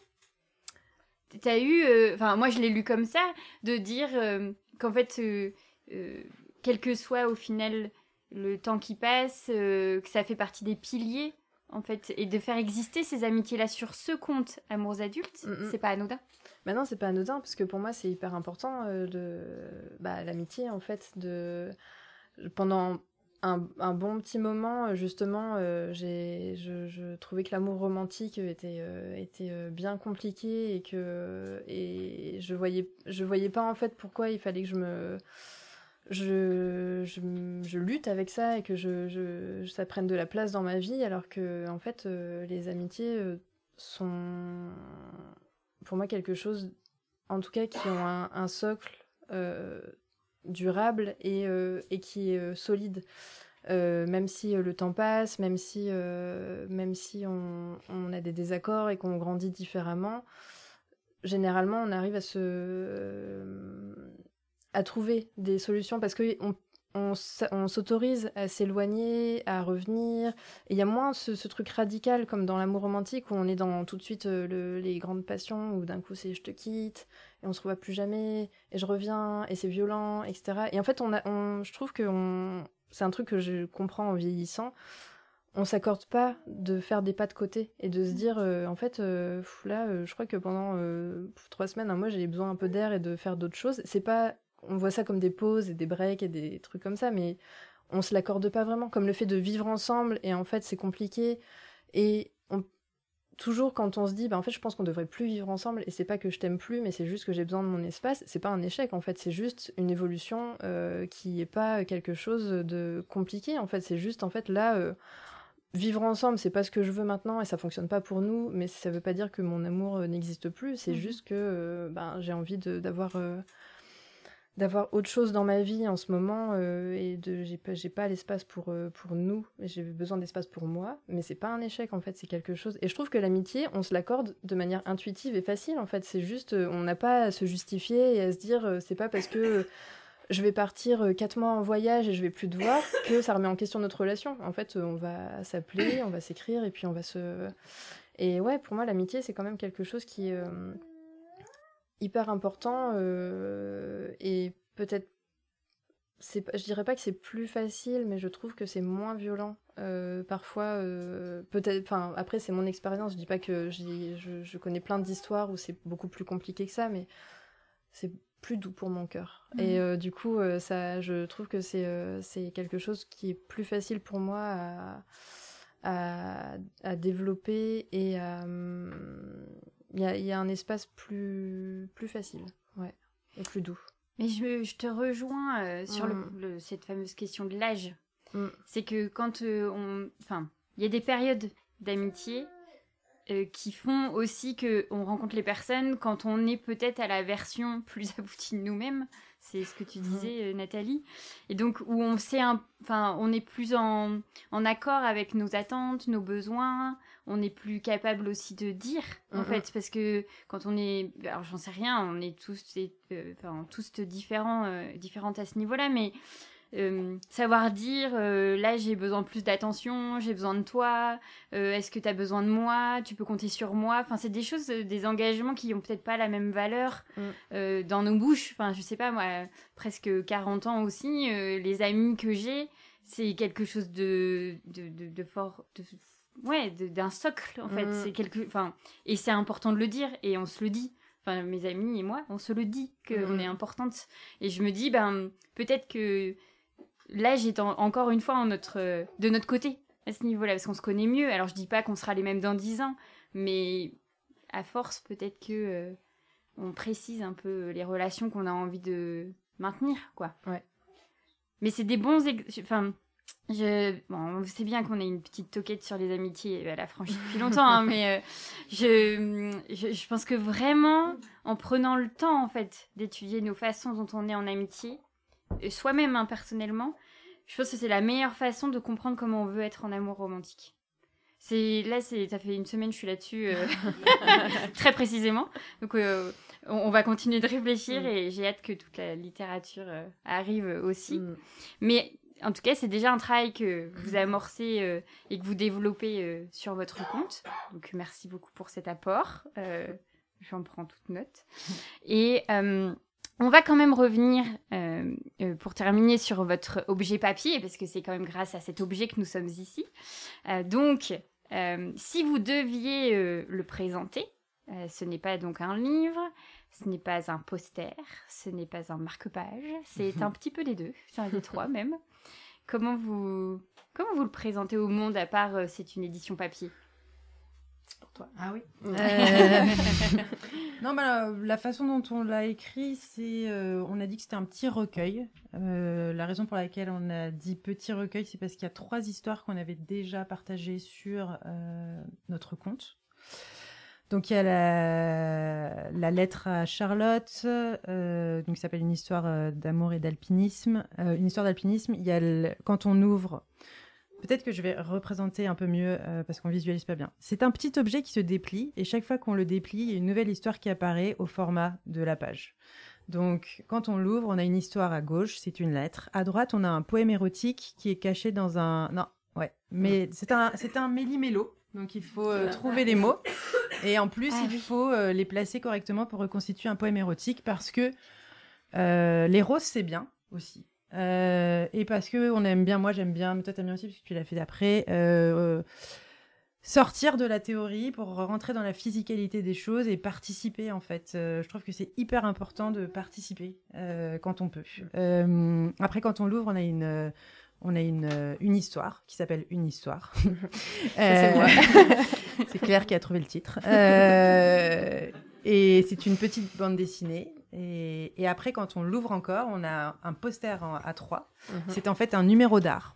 Tu as eu, enfin, euh, moi je l'ai lu comme ça, de dire euh, qu'en fait, euh, euh, quel que soit au final le temps qui passe, euh, que ça fait partie des piliers, en fait, et de faire exister ces amitiés-là sur ce compte Amours Adultes, mm-hmm. c'est pas anodin. Bah non, c'est pas anodin, parce que pour moi, c'est hyper important, euh, de... bah, l'amitié, en fait, de... Pendant un, un bon petit moment, justement, euh, j'ai, je, je trouvais que l'amour romantique était, euh, était bien compliqué, et que et je voyais, je voyais pas, en fait, pourquoi il fallait que je me... Je, je, je lutte avec ça, et que je, je, ça prenne de la place dans ma vie, alors que, en fait, euh, les amitiés euh, sont... pour moi quelque chose, en tout cas, qui ont un, un socle euh, durable et, euh, et qui est euh, solide. Euh, même si euh, le temps passe, même si, euh, même si on, on a des désaccords et qu'on grandit différemment, généralement, on arrive à se... Euh, à trouver des solutions, parce qu'on on, on s'autorise à s'éloigner, à revenir. Et il y a moins ce, ce truc radical comme dans l'amour romantique où on est dans tout de suite euh, le, les grandes passions, où d'un coup c'est je te quitte et on se revoit plus jamais et je reviens et c'est violent, et cetera. Et en fait, on a, on, je trouve que on, c'est un truc que je comprends en vieillissant. On s'accorde pas de faire des pas de côté et de se dire euh, en fait euh, là euh, je crois que pendant euh, trois semaines, un mois, j'ai besoin un peu d'air et de faire d'autres choses. C'est pas, on voit ça comme des pauses et des breaks et des trucs comme ça, mais on se l'accorde pas vraiment, comme le fait de vivre ensemble, et en fait c'est compliqué, et on... toujours quand on se dit bah en fait je pense qu'on devrait plus vivre ensemble, et c'est pas que je t'aime plus, mais c'est juste que j'ai besoin de mon espace, c'est pas un échec en fait, c'est juste une évolution euh, qui est pas quelque chose de compliqué en fait, c'est juste en fait là euh, vivre ensemble, c'est pas ce que je veux maintenant et ça fonctionne pas pour nous, mais ça veut pas dire que mon amour euh, n'existe plus, c'est mmh. juste que euh, ben, j'ai envie de, d'avoir euh, d'avoir autre chose dans ma vie en ce moment, euh, et de j'ai pas j'ai pas l'espace pour euh, pour nous, j'ai besoin d'espace pour moi, mais c'est pas un échec en fait, c'est quelque chose, et je trouve que l'amitié on se l'accorde de manière intuitive et facile en fait, c'est juste euh, on n'a pas à se justifier et à se dire euh, c'est pas parce que euh, je vais partir euh, quatre mois en voyage et je vais plus te voir que ça remet en question notre relation. En fait euh, on va s'appeler, on va s'écrire et puis on va se... Et ouais, pour moi l'amitié c'est quand même quelque chose qui est euh, hyper important, euh, et peut-être, c'est, je dirais pas que c'est plus facile, mais je trouve que c'est moins violent euh, parfois. Euh, peut-être, enfin après c'est mon expérience. Je dis pas que je, je connais plein d'histoires où c'est beaucoup plus compliqué que ça, mais c'est plus doux pour mon cœur. Mmh. Et euh, du coup, euh, ça, je trouve que c'est euh, c'est quelque chose qui est plus facile pour moi à à, à développer, et à il y a, y a un espace plus, plus facile, ouais, et plus doux. Mais je, je te rejoins euh, sur mmh. le, le, cette fameuse question de l'âge. Mmh. C'est que quand euh, on... Enfin, il y a des périodes d'amitié euh, qui font aussi qu'on rencontre les personnes quand on est peut-être à la version plus aboutie de nous-mêmes. C'est ce que tu disais, mmh. Nathalie. Et donc, où on sait un... enfin, on est plus en, en accord avec nos attentes, nos besoins. On est plus capable aussi de dire, mmh. en fait, parce que quand on est... Alors, j'en sais rien, on est tous, euh, enfin, tous différents, euh, différentes à ce niveau-là, mais euh, savoir dire, euh, là, j'ai besoin plus d'attention, j'ai besoin de toi, euh, est-ce que tu as besoin de moi, tu peux compter sur moi. Enfin, c'est des choses, des engagements qui ont peut-être pas la même valeur mmh. euh, dans nos bouches. Enfin, je sais pas, moi, presque quarante ans aussi, euh, les amis que j'ai, c'est quelque chose de, de, de, de fort... De, ouais, de, d'un socle, en fait. Mmh. C'est quelque... enfin, et c'est important de le dire, et on se le dit. Enfin, mes amis et moi, on se le dit, qu'on mmh. est importante. Et je me dis, ben, peut-être que l'âge est en, encore une fois en notre, de notre côté, à ce niveau-là, parce qu'on se connaît mieux. Alors, je dis pas qu'on sera les mêmes dans dix ans, mais à force, peut-être que... Euh, on précise un peu les relations qu'on a envie de maintenir, quoi. Ouais. Mais c'est des bons... Ex- enfin, je... Bon, on sait bien qu'on a une petite toquette sur les amitiés, elle a franchi depuis longtemps, hein, mais euh, je, je, je pense que vraiment, en prenant le temps, en fait, d'étudier nos façons dont on est en amitié, soi-même, hein, personnellement, je pense que c'est la meilleure façon de comprendre comment on veut être en amour romantique. C'est, là, c'est, ça fait une semaine, je suis là-dessus, euh, très précisément. Donc, euh, on, on va continuer de réfléchir mm. et j'ai hâte que toute la littérature euh, arrive aussi. Mm. Mais en tout cas, c'est déjà un travail que vous amorcez euh, et que vous développez euh, sur votre compte. Donc, merci beaucoup pour cet apport. Euh, j'en prends toute note. Et... Euh, On va quand même revenir, euh, euh, pour terminer, sur votre objet papier, parce que c'est quand même grâce à cet objet que nous sommes ici. Euh, donc, euh, si vous deviez euh, le présenter, euh, ce n'est pas donc un livre, ce n'est pas un poster, ce n'est pas un marque-page, c'est un petit peu les deux, c'est un des trois même. Comment vous, comment vous le présentez au monde, à part euh, c'est une édition papier ? Pour toi. Ah oui. Euh... non, bah, la, la façon dont on l'a écrit, c'est, euh, on a dit que c'était un petit recueil. Euh, la raison pour laquelle on a dit petit recueil, c'est parce qu'il y a trois histoires qu'on avait déjà partagées sur euh, notre compte. Donc il y a la, la lettre à Charlotte, euh, donc qui s'appelle une histoire euh, d'amour et d'alpinisme. Euh, une histoire d'alpinisme. Il y a le, quand on ouvre. Peut-être que je vais représenter un peu mieux euh, parce qu'on visualise pas bien. C'est un petit objet qui se déplie et chaque fois qu'on le déplie, il y a une nouvelle histoire qui apparaît au format de la page. Donc, quand on l'ouvre, on a une histoire à gauche, c'est une lettre. À droite, on a un poème érotique qui est caché dans un... Non, ouais. Mais c'est un, c'est un méli-mélo. Donc, il faut euh, trouver les mots. Et en plus, ah, il oui. faut euh, les placer correctement pour reconstituer un poème érotique parce que euh, les roses, c'est bien aussi. Euh, et parce que on aime bien, moi j'aime bien, mais toi t'aimes bien aussi parce que tu l'as fait d'après, euh, euh, sortir de la théorie pour rentrer dans la physicalité des choses et participer en fait. Euh, je trouve que c'est hyper important de participer euh, quand on peut. Euh, après quand on l'ouvre, on a une, euh, on a une, euh, une histoire qui s'appelle Une histoire. Ça, c'est moi. C'est Claire qui a trouvé le titre. Euh, et c'est une petite bande dessinée. Et, et après, quand on l'ouvre encore, on a un poster en A trois. Mm-hmm. C'est en fait un numéro d'art.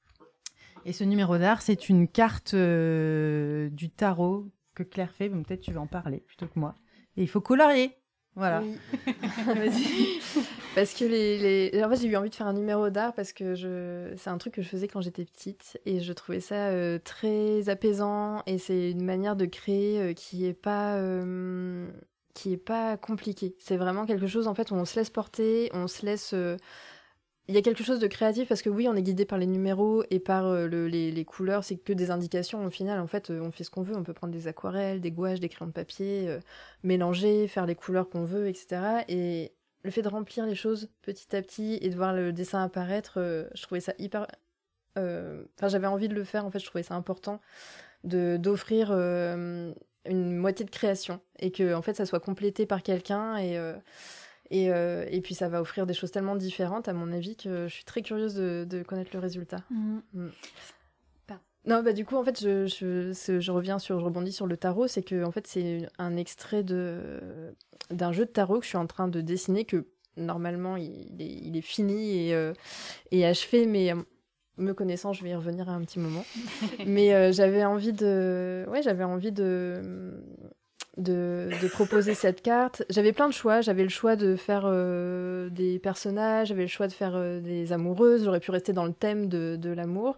Et ce numéro d'art, c'est une carte euh, du tarot que Claire fait. Bon, peut-être tu veux en parler plutôt que moi. Et il faut colorier. Voilà. Oui. Vas-y. Parce que les, les... En fait, j'ai eu envie de faire un numéro d'art parce que je... c'est un truc que je faisais quand j'étais petite. Et je trouvais ça euh, très apaisant. Et c'est une manière de créer euh, qui est pas... Euh... qui est pas compliqué. C'est vraiment quelque chose, en fait, où on se laisse porter, on se laisse... Euh... Il y a quelque chose de créatif, parce que oui, on est guidé par les numéros et par euh, le, les, les couleurs, c'est que des indications. Au final, en fait, euh, on fait ce qu'on veut. On peut prendre des aquarelles, des gouaches, des crayons de papier, euh, mélanger, faire les couleurs qu'on veut, et cetera. Et le fait de remplir les choses petit à petit et de voir le dessin apparaître, euh, je trouvais ça hyper... Enfin, euh... j'avais envie de le faire, en fait, je trouvais ça important de, d'offrir... Euh... une moitié de création et que en fait ça soit complété par quelqu'un et euh, et euh, et puis ça va offrir des choses tellement différentes à mon avis que je suis très curieuse de, de connaître le résultat. Mmh. Mmh. Non bah du coup en fait je je je reviens sur je rebondis sur le tarot, c'est que en fait c'est un extrait de d'un jeu de tarot que je suis en train de dessiner, que normalement il est il est fini et euh, et achevé, mais me connaissant, je vais y revenir à un petit moment. Mais euh, j'avais envie de... Ouais, j'avais envie de... De, de proposer cette carte. J'avais plein de choix. J'avais le choix de faire euh, des personnages, j'avais le choix de faire euh, des amoureuses. J'aurais pu rester dans le thème de, de l'amour.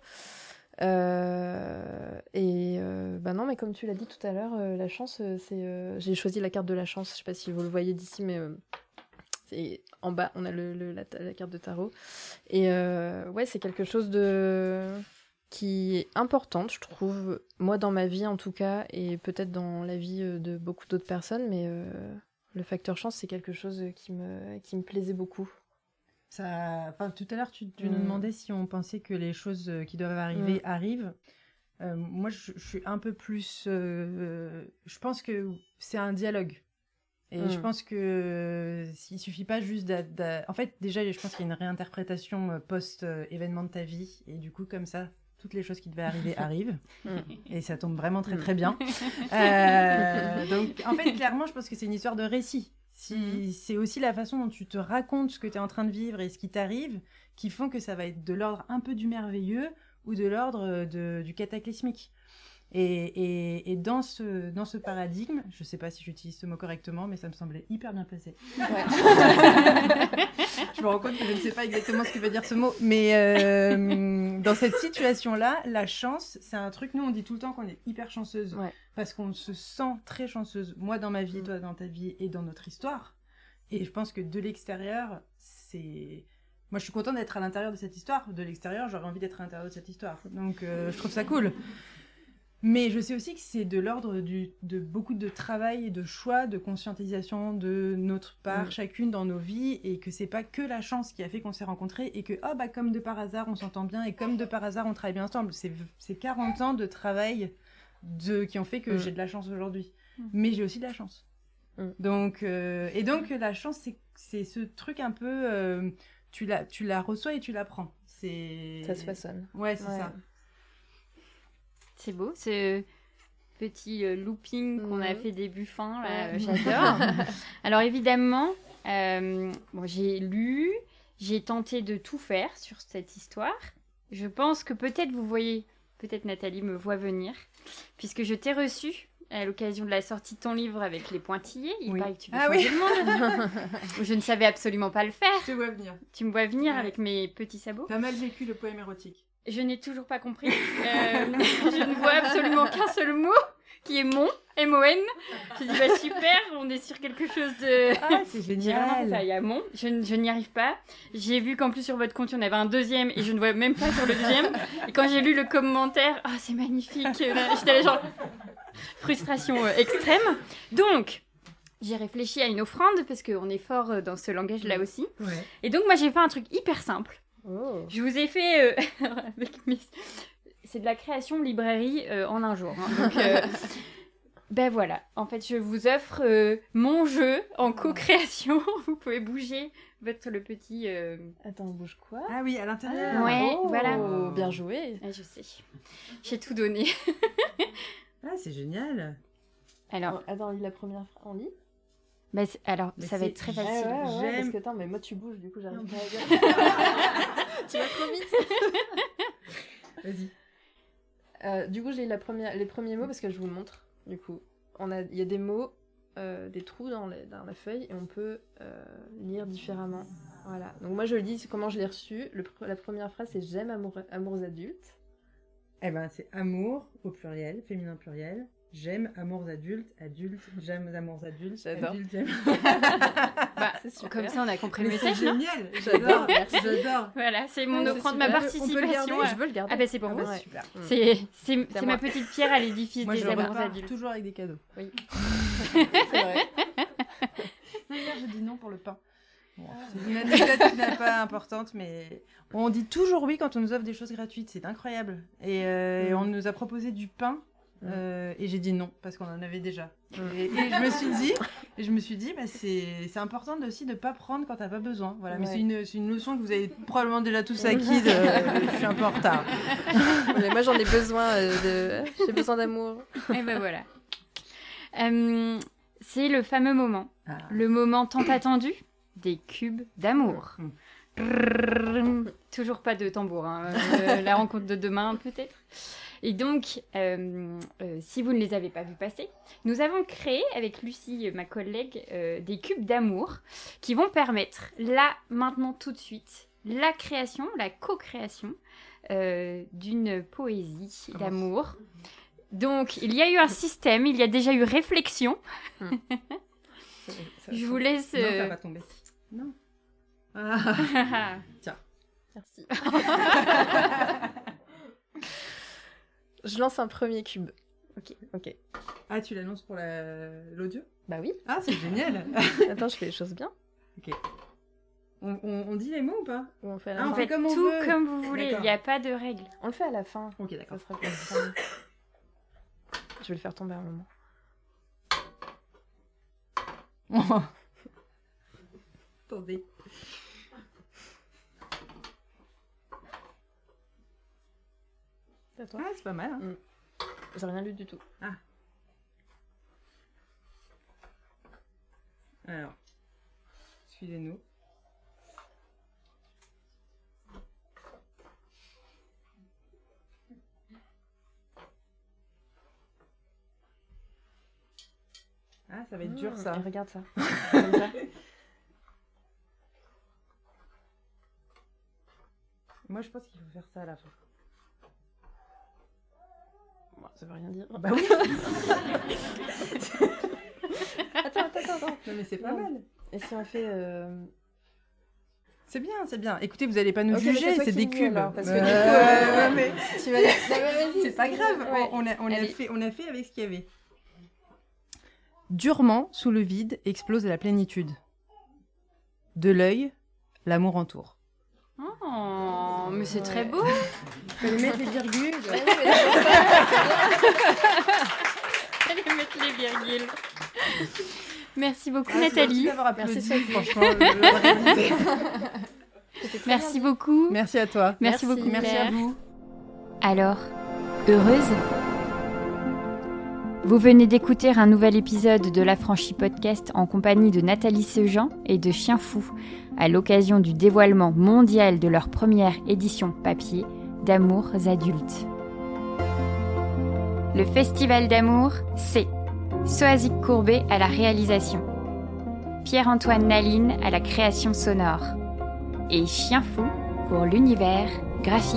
Euh, et euh, bah non, mais comme tu l'as dit tout à l'heure, euh, la chance, c'est... Euh, j'ai choisi la carte de la chance. Je sais pas si vous le voyez d'ici, mais... Euh, c'est en bas, on a le, le, la, la carte de tarot. Et euh, ouais, c'est quelque chose de... qui est importante, je trouve, moi dans ma vie en tout cas, et peut-être dans la vie de beaucoup d'autres personnes, mais euh, le facteur chance, c'est quelque chose qui me, qui me plaisait beaucoup. Ça... Enfin, tout à l'heure, tu, tu mmh. nous demandais si on pensait que les choses qui doivent arriver mmh. arrivent. Euh, moi, je, je suis un peu plus... Euh, je pense que c'est un dialogue. Et mmh. je pense que s'il suffit pas juste d'a, d'a... En fait, déjà, je pense qu'il y a une réinterprétation post-événement de ta vie. Et du coup, comme ça, toutes les choses qui devaient arriver arrivent. Mmh. Et ça tombe vraiment très, très bien. euh, donc, en fait, clairement, je pense que c'est une histoire de récit. Si, mmh. C'est aussi la façon dont tu te racontes ce que tu es en train de vivre et ce qui t'arrive qui font que ça va être de l'ordre un peu du merveilleux ou de l'ordre de, du cataclysmique. Et, et, et dans, ce, dans ce paradigme, je ne sais pas si j'utilise ce mot correctement, mais ça me semblait hyper bien placé. Ouais. Je me rends compte que je ne sais pas exactement ce que veut dire ce mot. Mais euh, dans cette situation-là, la chance, c'est un truc, nous on dit tout le temps qu'on est hyper chanceuse. Ouais. Parce qu'on se sent très chanceuse. Moi dans ma vie, toi dans ta vie et dans notre histoire. Et je pense que de l'extérieur, c'est... Moi je suis contente d'être à l'intérieur de cette histoire. De l'extérieur, j'aurais envie d'être à l'intérieur de cette histoire. Donc euh, je trouve ça cool. Mais je sais aussi que c'est de l'ordre du, de beaucoup de travail, de choix, de conscientisation de notre part, mmh. chacune dans nos vies, et que c'est pas que la chance qui a fait qu'on s'est rencontrés, et que, oh, bah, comme de par hasard, on s'entend bien, et comme de par hasard, on travaille bien ensemble. C'est, c'est quarante ans de travail de, qui ont fait que mmh. j'ai de la chance aujourd'hui. Mmh. Mais j'ai aussi de la chance. Mmh. Donc, euh, et donc, la chance, c'est, c'est ce truc un peu... Euh, tu, la, tu la reçois et tu la prends. C'est... Ça se façonne. Ouais, c'est ouais. ça. C'est beau, ce petit euh, looping mmh. qu'on a fait début fin, là, euh, j'adore. Alors évidemment, euh, bon, j'ai lu, j'ai tenté de tout faire sur cette histoire. Je pense que peut-être vous voyez, peut-être Nathalie me voit venir, puisque je t'ai reçue à l'occasion de la sortie de ton livre avec les pointillés. Il oui. paraît que tu veux ah changer oui. le monde. Je ne savais absolument pas le faire. Je te vois venir. Tu me vois venir ouais. avec mes petits sabots. T'as mal vécu le poème érotique. Je n'ai toujours pas compris. Euh, je ne vois absolument qu'un seul mot, qui est mon, M O N. Je dis, bah super, on est sur quelque chose de... Ah, c'est génial. Ça, il y a mon. Je, je n'y arrive pas. J'ai vu qu'en plus sur votre compte, il y en avait un deuxième et je ne vois même pas sur le deuxième. Et quand j'ai lu le commentaire, ah, oh, c'est magnifique. J'étais là genre, frustration euh, extrême. Donc... J'ai réfléchi à une offrande, parce qu'on est fort dans ce langage-là aussi. Ouais. Et donc, moi, j'ai fait un truc hyper simple. Oh. Je vous ai fait... Euh, avec mes... C'est de la création librairie euh, en un jour. Hein. Donc, euh, ben voilà. En fait, je vous offre euh, mon jeu en co-création. Vous pouvez bouger votre le petit... Euh... Attends, on bouge quoi ? Ah oui, à l'intérieur. Ah, ouais, oh, voilà. Bien joué. Ah, je sais. J'ai tout donné. Ah, c'est génial. Alors... Oh, attends, lis la première phrase. On lit ? Bah, alors, mais ça va être très facile. Ouais, ouais, ouais, J'aime... parce que attends, mais moi tu bouges, du coup j'arrive pas à dire. Tu vas trop vite. Vas-y. Euh, du coup, j'ai la première, les premiers mots parce que je vous montre. Du coup, on a, il y a des mots, euh, des trous dans, les, dans la feuille et on peut euh, lire différemment. Voilà. Donc moi je le dis, c'est comment je l'ai reçu. Le, la première phrase c'est j'aime amour, amours adultes. Eh ben c'est amour au pluriel, féminin pluriel. J'aime amours adultes, adultes, j'aime amours adultes, j'adore. Adultes, j'aime... bah, comme ça, on a compris le message, c'est génial, j'adore, merci, j'adore. Voilà, c'est mon ouais, offrande, ma participation. On peut le garder, je veux le garder. Ah bah c'est pour ah vous. Bah, super. C'est, c'est, c'est ma petite pierre à l'édifice moi, des amours repars adultes. Toujours avec des cadeaux. Oui. C'est vrai. Hier, je dis non pour le pain. Bon, c'est une anecdote qui n'est pas importante, mais on dit toujours oui quand on nous offre des choses gratuites, c'est incroyable. Et, euh, mm. et on nous a proposé du pain. Euh, et j'ai dit non parce qu'on en avait déjà et, et je me suis dit et je me suis dit bah c'est c'est important de, aussi de pas prendre quand t'as pas besoin voilà ouais. Mais c'est une c'est une leçon que vous avez probablement déjà tous acquis de, je suis un peu en retard mais moi j'en ai besoin euh, de j'ai besoin d'amour et ben voilà euh, c'est le fameux moment ah. Le moment tant attendu des cubes d'amour. Mmh. Toujours pas de tambour hein. euh, la rencontre de demain peut-être. Et donc, euh, euh, si vous ne les avez pas vus passer, nous avons créé avec Lucie, ma collègue, euh, des cubes d'amour qui vont permettre, là, maintenant, tout de suite, la création, la co-création euh, d'une poésie oh. d'amour. Donc, il y a eu un système, il y a déjà eu réflexion. Hum. ça, ça, Je vous laisse... Non, ça va tomber. Non. Ah. Tiens. Merci. Je lance un premier cube. Ok. Ok. Ah, tu l'annonces pour la... l'audio ? Bah oui. Ah, c'est génial. Attends, je fais les choses bien. Ok. On, on, on dit les mots ou pas ? Ou on fait à la ah, fin. On fait comme tout on comme vous voulez. Il n'y a pas de règles. On le fait à la fin. Ok, d'accord. Ça sera plus Je vais le faire tomber un moment. Oh. Attendez. C'est toi. Ah, c'est pas mal. Hein. Mm. J'ai rien lu du tout. Ah. Alors, Suivez-nous. Ah, ça va être mmh, dur ça. Regarde ça. Comme ça. Moi, je pense qu'il faut faire ça à la fin. Bon, ça veut rien dire. Bah oui. attends, attends, attends. Non, mais c'est pas non. mal. Et si on fait... Euh... C'est bien, c'est bien. Écoutez, vous n'allez pas nous okay, juger, c'est, c'est des cubes. Alors, parce que euh... du coup, euh... mais... tu vas... non, c'est pas grave. Ouais. On, a, on, a fait, on a fait avec ce qu'il y avait. Durement, sous le vide, explose la plénitude. De l'œil, l'amour entoure. Oh, mais c'est ouais. très beau. Il fallait mettre les virgules. Il fallait mettre les virgules. Merci beaucoup, ah, Nathalie. Merci, Sophie. Franchement, merci beaucoup. Merci à toi. Merci, merci beaucoup. Merci à vous. Alors, heureuse ? Vous venez d'écouter un nouvel épisode de l'Affranchi Podcast en compagnie de Nathalie Sejean et de Chien Fou, à l'occasion du dévoilement mondial de leur première édition papier d'Amours adultes. Le Festival d'amour, c'est Soazic Courbet à la réalisation, Pierre-Antoine Naline à la création sonore et Chien Fou pour l'univers graphique.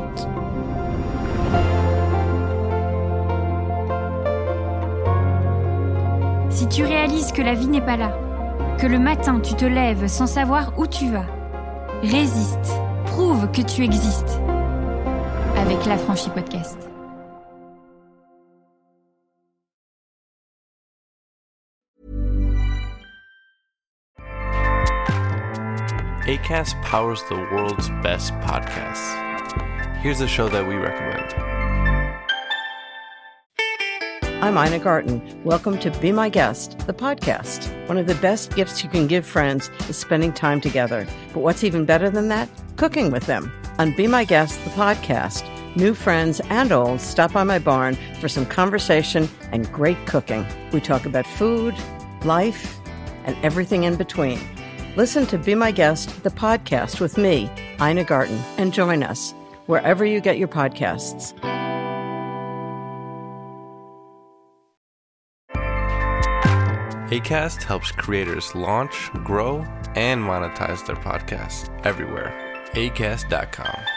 Si tu réalises que la vie n'est pas là, que le matin tu te lèves sans savoir où tu vas, résiste, prouve que tu existes. Avec l'Affranchi Podcast. Acast powers the world's best podcasts. Here's a show that we recommend. I'm Ina Garten. Welcome to Be My Guest, the podcast. One of the best gifts you can give friends is spending time together. But what's even better than that? Cooking with them. On Be My Guest, the podcast, new friends and old stop by my barn for some conversation and great cooking. We talk about food, life, and everything in between. Listen to Be My Guest, the podcast with me, Ina Garten, and join us wherever you get your podcasts. Acast helps creators launch, grow, and monetize their podcasts everywhere. acast dot com.